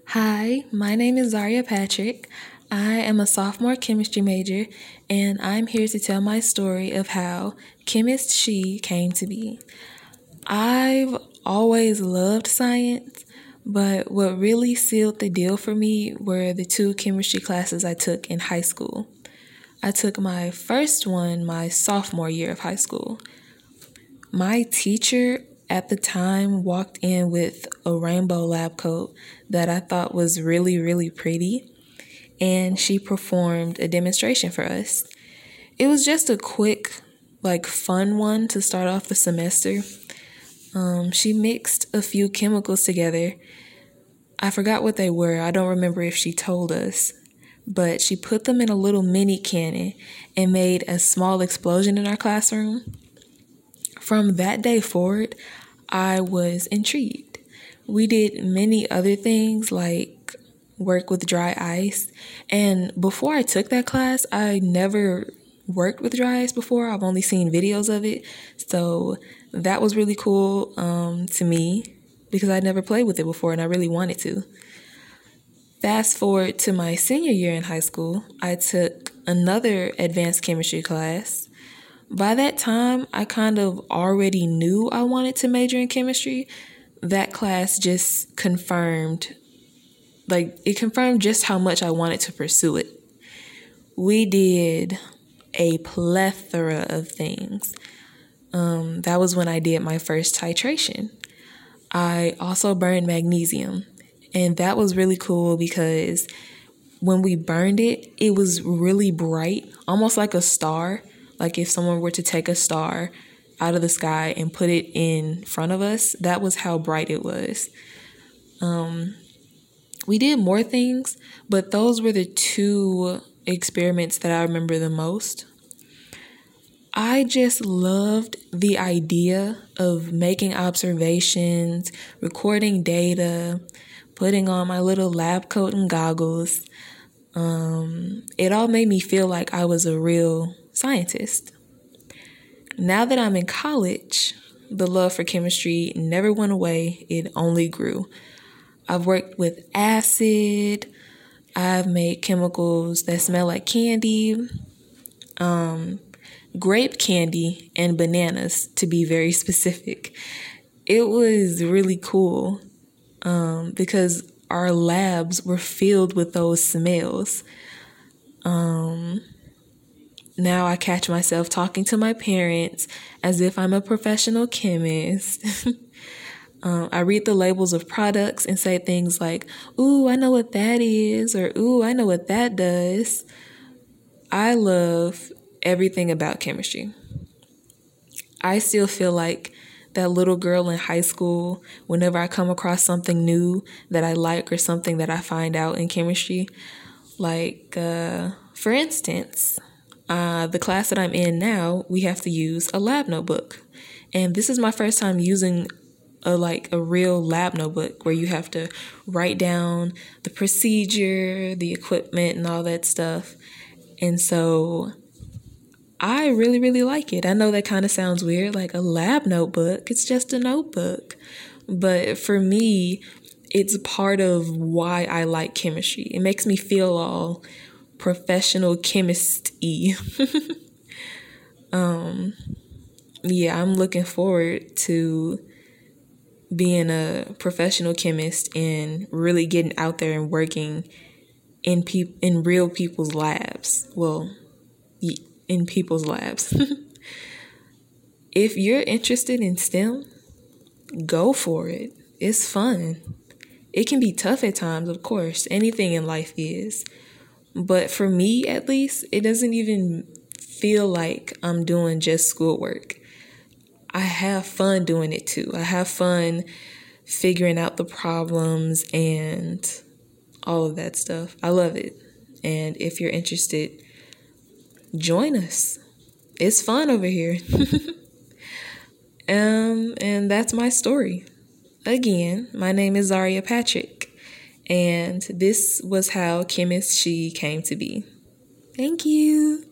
Hi, my name is Zaria Patrick. I am a sophomore chemistry major, and I'm here to tell my story of how Chemist She came to be. I've always loved science, but what really sealed the deal for me were the two chemistry classes I took in high school. I took my first one my sophomore year of high school. My teacher at the time walked in with a rainbow lab coat that I thought was really, really pretty, and she performed a demonstration for us. It was just a quick, fun one to start off the semester. She mixed a few chemicals together. I forgot what they were. I don't remember if she told us. But she put them in a little mini cannon and made a small explosion in our classroom. From that day forward, I was intrigued. We did many other things like work with dry ice. And before I took that class, I never worked with dry ice before. I've only seen videos of it. So that was really cool to me because I'd never played with it before and I really wanted to. Fast forward to my senior year in high school, I took another advanced chemistry class. By that time, I kind of already knew I wanted to major in chemistry. That class just confirmed, it confirmed just how much I wanted to pursue it. We did a plethora of things. That was when I did my first titration. I also burned magnesium, and that was really cool because when we burned it, it was really bright, almost like a star. Like if someone were to take a star out of the sky and put it in front of us, that was how bright it was. We did more things, but those were the two experiments that I remember the most. I just loved the idea of making observations, recording data, putting on my little lab coat and goggles. It all made me feel like I was a real scientist. Now that I'm in college, the love for chemistry never went away, it only grew. I've worked with acid, I've made chemicals that smell like candy, grape candy, and bananas, to be very specific. It was really cool because our labs were filled with those smells. Now I catch myself talking to my parents as if I'm a professional chemist. I read the labels of products and say things like, "Ooh, I know what that is," or "Ooh, I know what that does." I love everything about chemistry. I still feel like that little girl in high school whenever I come across something new that I like or something that I find out in chemistry. For instance, the class that I'm in now, we have to use a lab notebook. And this is my first time using a real lab notebook where you have to write down the procedure, the equipment, and all that stuff. And so I really, really like it. I know that kind of sounds weird, like a lab notebook. It's just a notebook. But for me, it's part of why I like chemistry. It makes me feel all professional chemist-y. Yeah, I'm looking forward to being a professional chemist and really getting out there and working in real people's labs. Well, in people's labs. If you're interested in STEM, go for it. It's fun. It can be tough at times, of course. Anything in life is. But for me, at least, it doesn't even feel like I'm doing just schoolwork. I have fun doing it too. I have fun figuring out the problems and all of that stuff. I love it. And if you're interested, join us. It's fun over here. And that's my story. Again, my name is Zaria Patrick, and this was how Chemist She came to be. Thank you.